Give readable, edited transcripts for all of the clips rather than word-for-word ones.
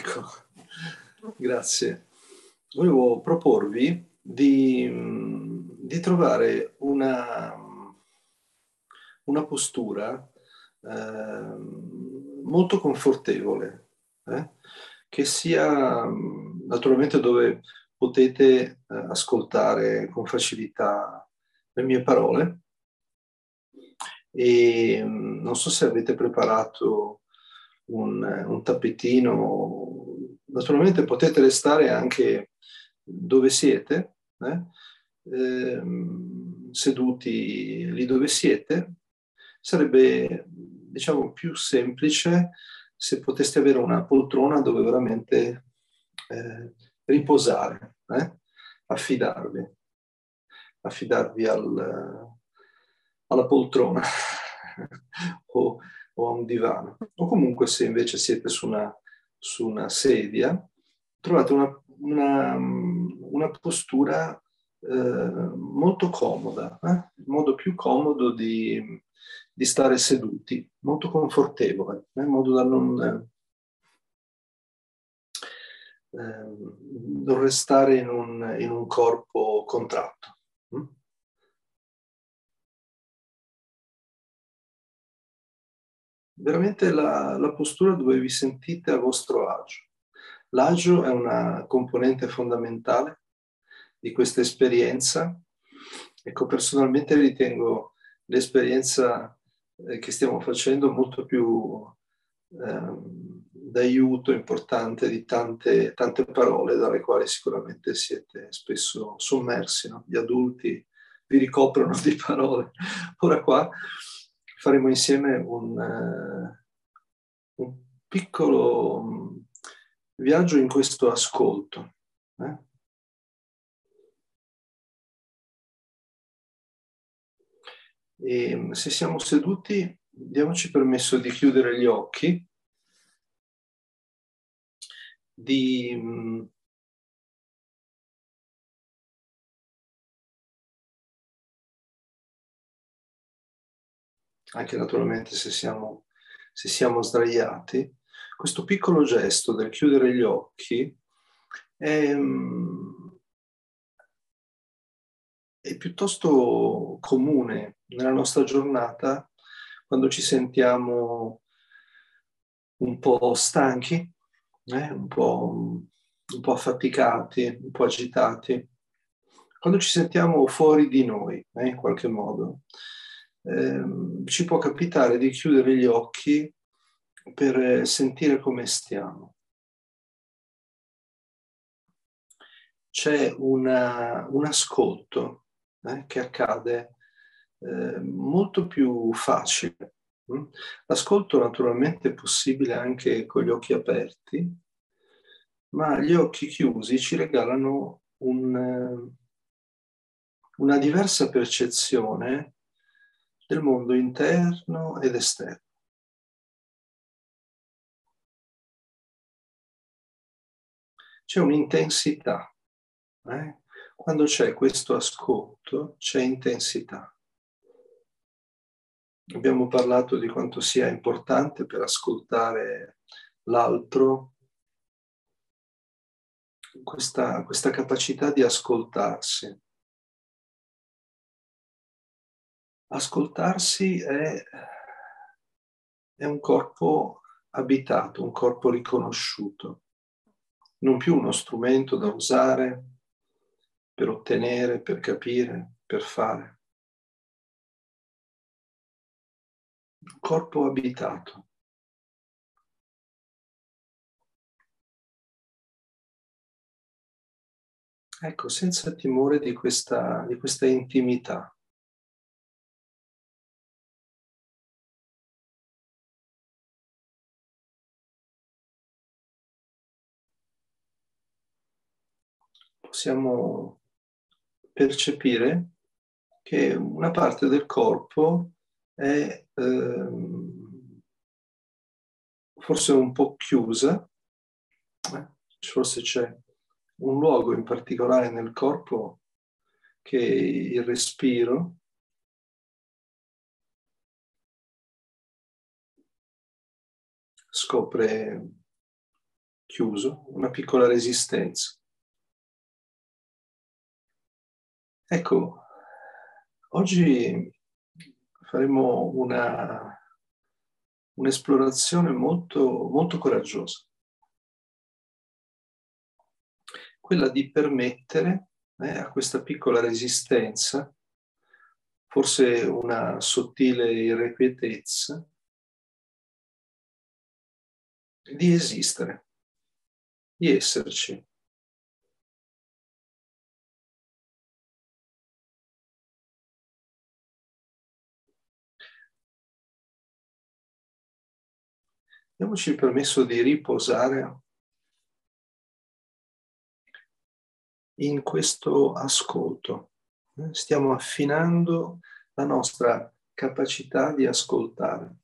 Ecco, grazie. Volevo proporvi di trovare una postura molto confortevole, che sia naturalmente dove potete ascoltare con facilità le mie parole. E non so se avete preparato un tappetino. Naturalmente potete restare anche dove siete, seduti lì dove siete. Sarebbe, diciamo, più semplice se poteste avere una poltrona dove veramente riposare, affidarvi alla poltrona o a un divano. O comunque, se invece siete su una sedia, trovate una postura molto comoda, il modo più comodo di stare seduti, molto confortevole, in modo da non restare in un corpo contratto. Veramente la postura dove vi sentite a vostro agio. L'agio è una componente fondamentale di questa esperienza. Ecco, personalmente ritengo l'esperienza che stiamo facendo molto più d'aiuto importante di tante parole dalle quali sicuramente siete spesso sommersi, no? Gli adulti vi ricoprono di parole. Ora qua faremo insieme un piccolo viaggio in questo ascolto. E se siamo seduti, diamoci permesso di chiudere gli occhi, anche naturalmente se siamo sdraiati, questo piccolo gesto del chiudere gli occhi è piuttosto comune nella nostra giornata quando ci sentiamo un po' stanchi, un po' affaticati, un po' agitati, quando ci sentiamo fuori di noi, in qualche modo. Ci può capitare di chiudere gli occhi per sentire come stiamo. C'è un ascolto che accade molto più facile. L'ascolto naturalmente è possibile anche con gli occhi aperti, ma gli occhi chiusi ci regalano una diversa percezione del mondo interno ed esterno. C'è un'intensità. Quando c'è questo ascolto, c'è intensità. Abbiamo parlato di quanto sia importante per ascoltare l'altro questa capacità di ascoltarsi. Ascoltarsi è un corpo abitato, un corpo riconosciuto, non più uno strumento da usare per ottenere, per capire, per fare. Un corpo abitato. Ecco, senza timore di questa intimità. Possiamo percepire che una parte del corpo è forse un po' chiusa, forse c'è un luogo in particolare nel corpo che il respiro scopre chiuso, una piccola resistenza. Ecco, oggi faremo un'esplorazione molto, molto coraggiosa, quella di permettere a questa piccola resistenza, forse una sottile irrequietezza, di esistere, di esserci. Diamoci il permesso di riposare in questo ascolto. Stiamo affinando la nostra capacità di ascoltare.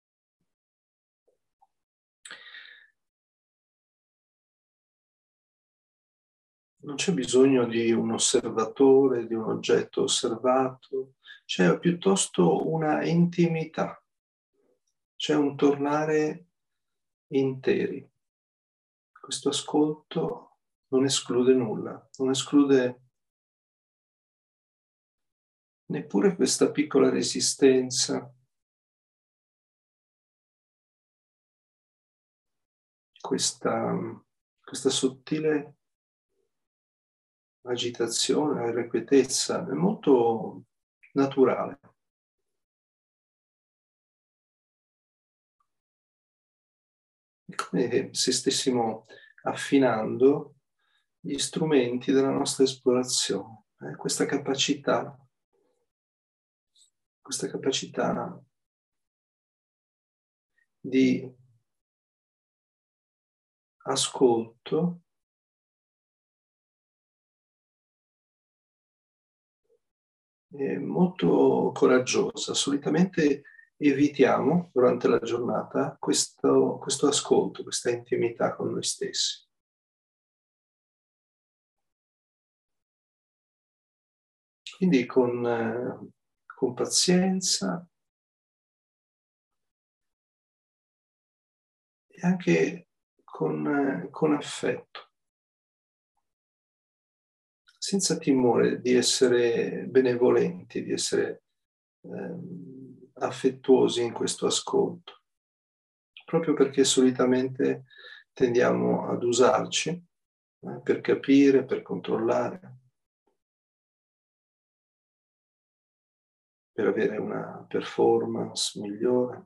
Non c'è bisogno di un osservatore, di un oggetto osservato, c'è piuttosto una intimità, c'è un tornare interi. Questo ascolto non esclude nulla, non esclude neppure questa piccola resistenza, questa sottile agitazione, irrequietezza, è molto naturale. È come se stessimo affinando gli strumenti della nostra esplorazione, questa capacità di ascolto è molto coraggiosa. Solitamente evitiamo durante la giornata questo ascolto, questa intimità con noi stessi. Quindi con pazienza e anche con affetto, senza timore di essere benevolenti, di essere affettuosi in questo ascolto, proprio perché solitamente tendiamo ad usarci per capire, per controllare, per avere una performance migliore.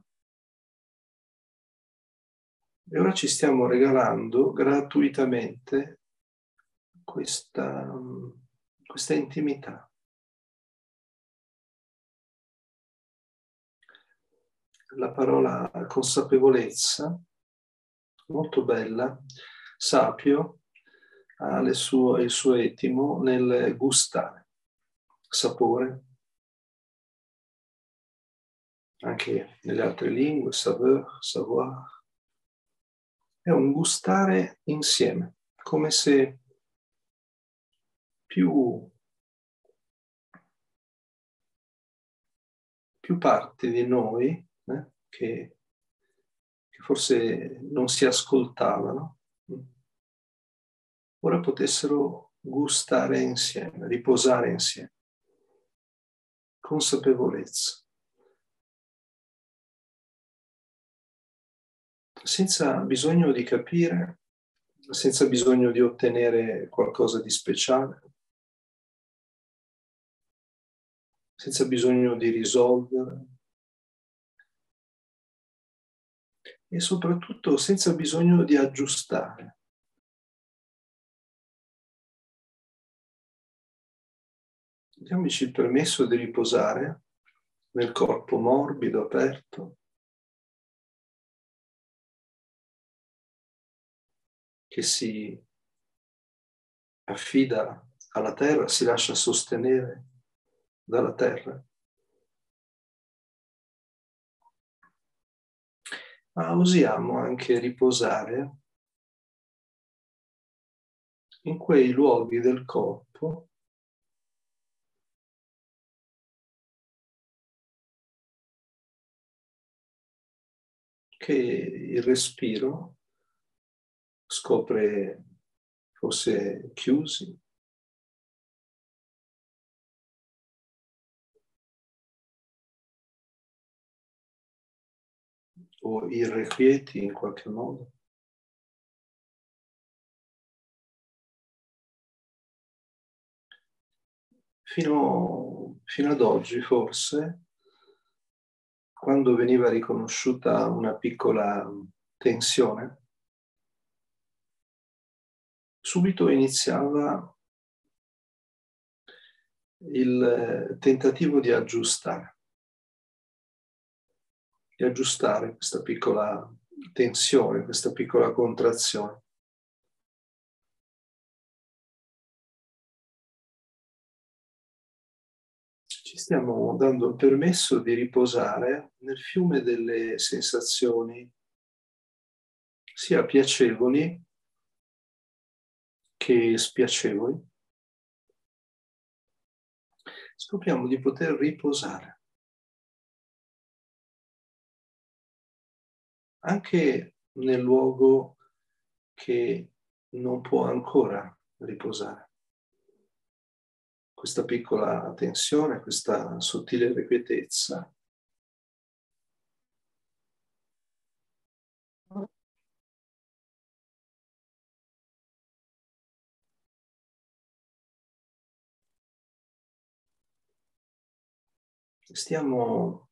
E ora ci stiamo regalando gratuitamente questa intimità. La parola consapevolezza, molto bella, sapio, ha il suo etimo nel gustare, sapore, anche nelle altre lingue, savoir, savoir. È un gustare insieme, come se più parti di noi che forse non si ascoltavano, ora potessero gustare insieme, riposare insieme. Consapevolezza. Senza bisogno di capire, senza bisogno di ottenere qualcosa di speciale, senza bisogno di risolvere e soprattutto senza bisogno di aggiustare. Diamoci il permesso di riposare nel corpo morbido, aperto, che si affida alla terra, si lascia sostenere dalla terra. Ma usiamo anche riposare in quei luoghi del corpo che il respiro scopre forse chiusi, o irrequieti in qualche modo. Fino ad oggi, forse, quando veniva riconosciuta una piccola tensione, subito iniziava il tentativo di aggiustare questa piccola tensione, questa piccola contrazione. Ci stiamo dando il permesso di riposare nel fiume delle sensazioni, sia piacevoli che spiacevoli. Scopriamo di poter riposare. Anche nel luogo che non può ancora riposare. Questa piccola tensione, questa sottile irrequietezza stiamo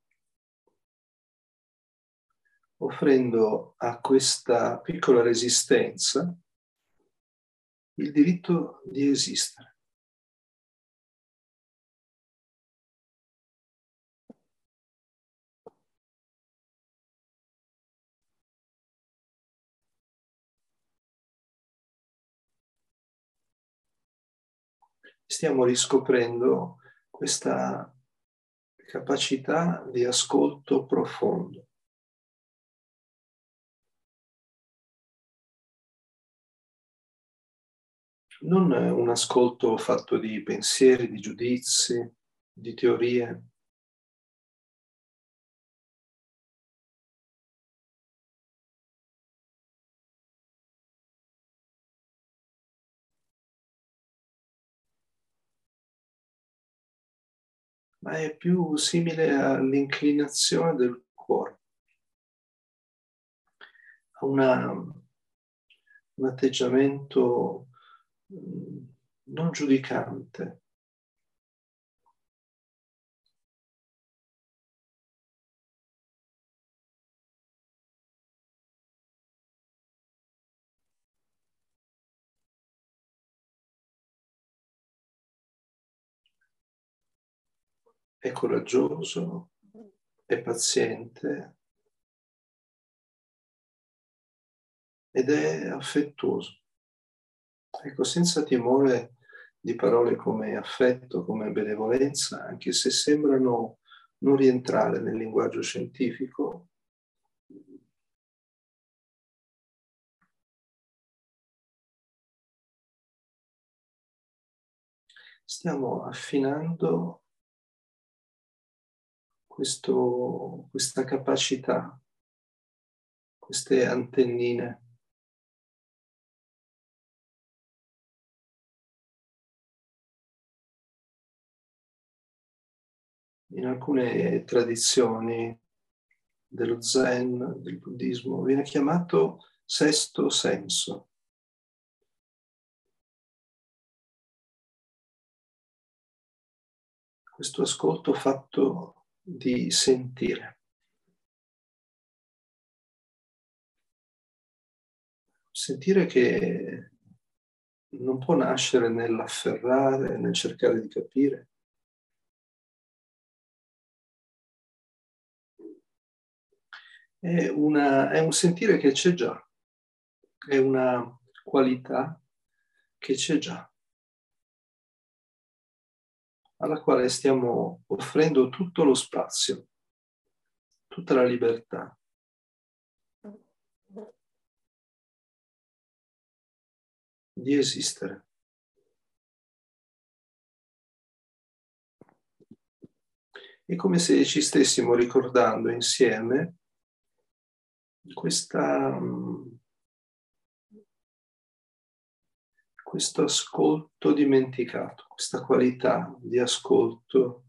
offrendo a questa piccola resistenza il diritto di esistere. Stiamo riscoprendo questa capacità di ascolto profondo. Non un ascolto fatto di pensieri, di giudizi, di teorie, ma è più simile all'inclinazione del cuore, a un atteggiamento non giudicante. È coraggioso, è paziente ed è affettuoso. Ecco, senza timore di parole come affetto, come benevolenza, anche se sembrano non rientrare nel linguaggio scientifico, stiamo affinando questa capacità, queste antennine. In alcune tradizioni dello Zen, del buddismo, viene chiamato sesto senso. Questo ascolto fatto di sentire. Sentire che non può nascere nell'afferrare, nel cercare di capire. È un sentire che c'è già, è una qualità che c'è già, alla quale stiamo offrendo tutto lo spazio, tutta la libertà. Di esistere. È come se ci stessimo ricordando insieme questa questo ascolto dimenticato, questa qualità di ascolto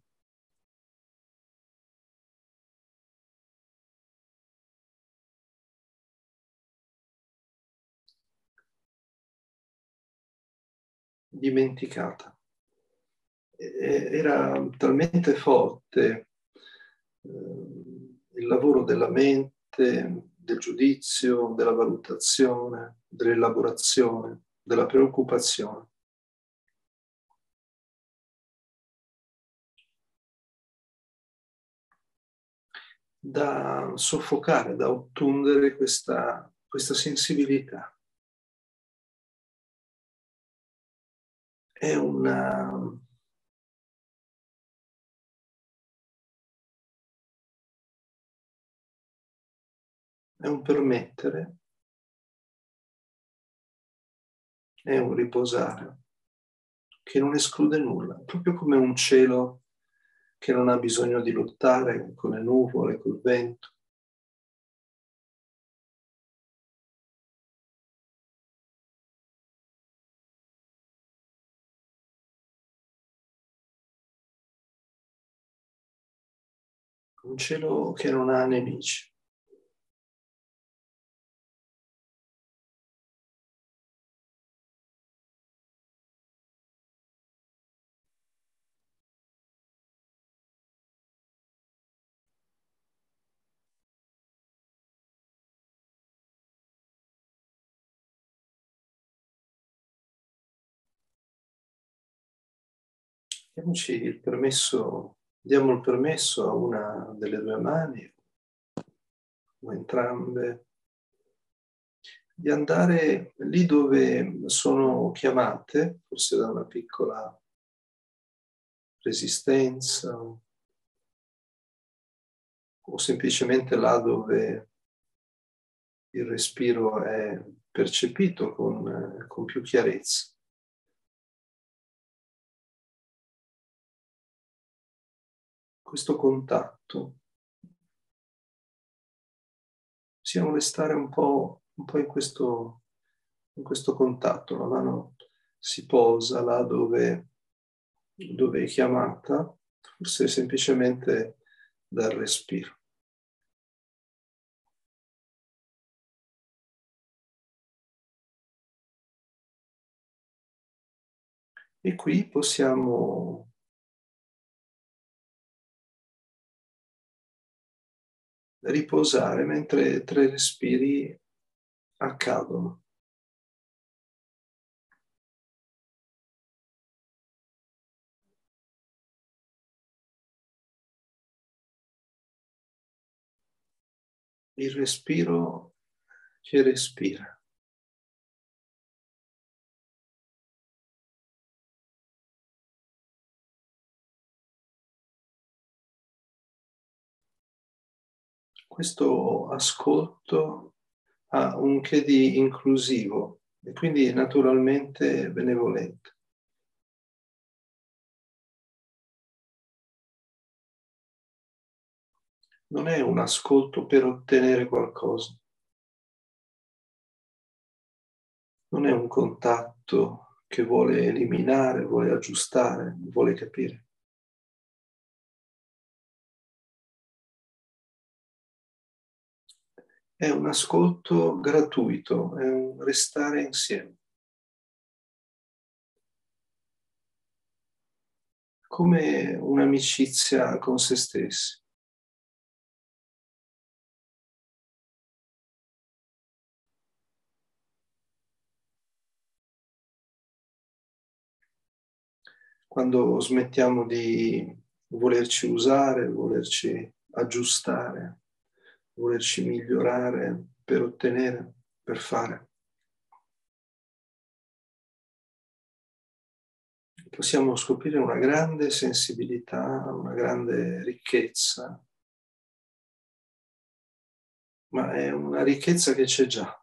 dimenticata. Era talmente forte il lavoro della mente, del giudizio, della valutazione, dell'elaborazione, della preoccupazione, da soffocare, da ottundere questa sensibilità. È un permettere, è un riposare che non esclude nulla, proprio come un cielo che non ha bisogno di lottare con le nuvole, col vento. Un cielo che non ha nemici. Diamo il permesso a una delle due mani o entrambe di andare lì dove sono chiamate, forse da una piccola resistenza o semplicemente là dove il respiro è percepito con più chiarezza. Questo contatto possiamo restare un po' in questo contatto. La mano si posa là dove è chiamata, forse semplicemente dal respiro. E qui possiamo riposare mentre 3 respiri accadono. Il respiro che respira. Questo ascolto ha un che di inclusivo e quindi naturalmente benevolente. Non è un ascolto per ottenere qualcosa, non è un contatto che vuole eliminare, vuole aggiustare, vuole capire. È un ascolto gratuito, è un restare insieme. Come un'amicizia con se stessi. Quando smettiamo di volerci usare, volerci aggiustare, volerci migliorare per ottenere, per fare. Possiamo scoprire una grande sensibilità, una grande ricchezza, ma è una ricchezza che c'è già.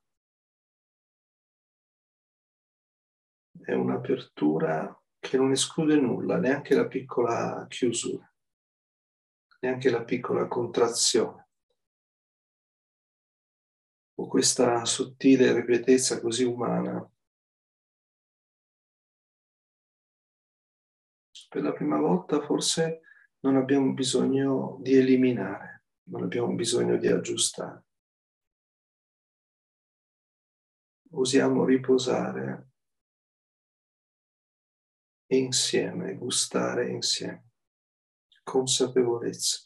È un'apertura che non esclude nulla, neanche la piccola chiusura, neanche la piccola contrazione. O questa sottile ripetezza così umana Per la prima volta forse non abbiamo bisogno di eliminare, non abbiamo bisogno di aggiustare. Usiamo riposare insieme, gustare insieme, consapevolezza.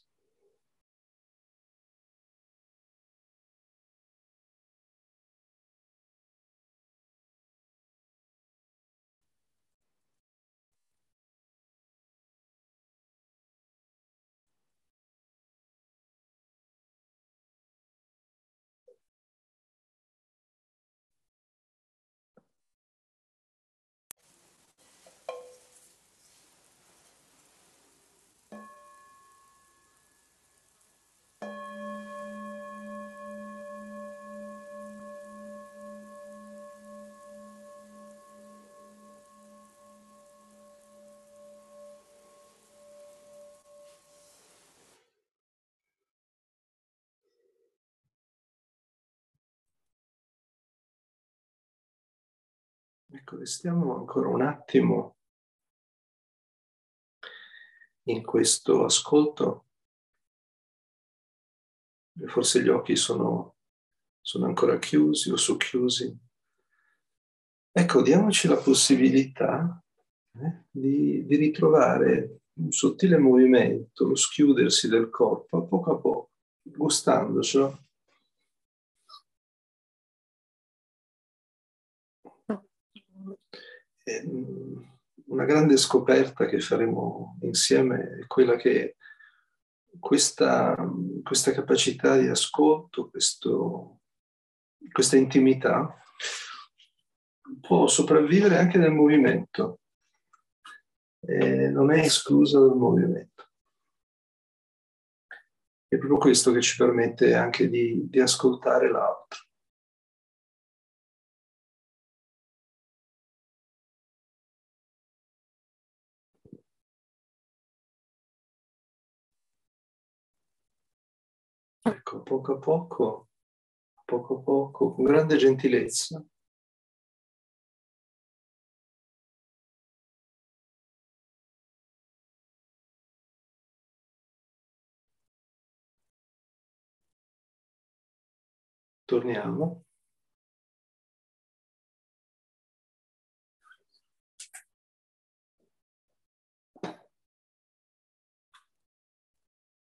Ecco, restiamo ancora un attimo in questo ascolto. Forse gli occhi sono ancora chiusi o socchiusi. Ecco, diamoci la possibilità di ritrovare un sottile movimento, lo schiudersi del corpo a poco, gustandocelo. Una grande scoperta che faremo insieme è quella che questa capacità di ascolto, questa intimità può sopravvivere anche nel movimento, non è esclusa dal movimento. È proprio questo che ci permette anche di ascoltare l'altro. Ecco, poco a poco, con grande gentilezza, torniamo.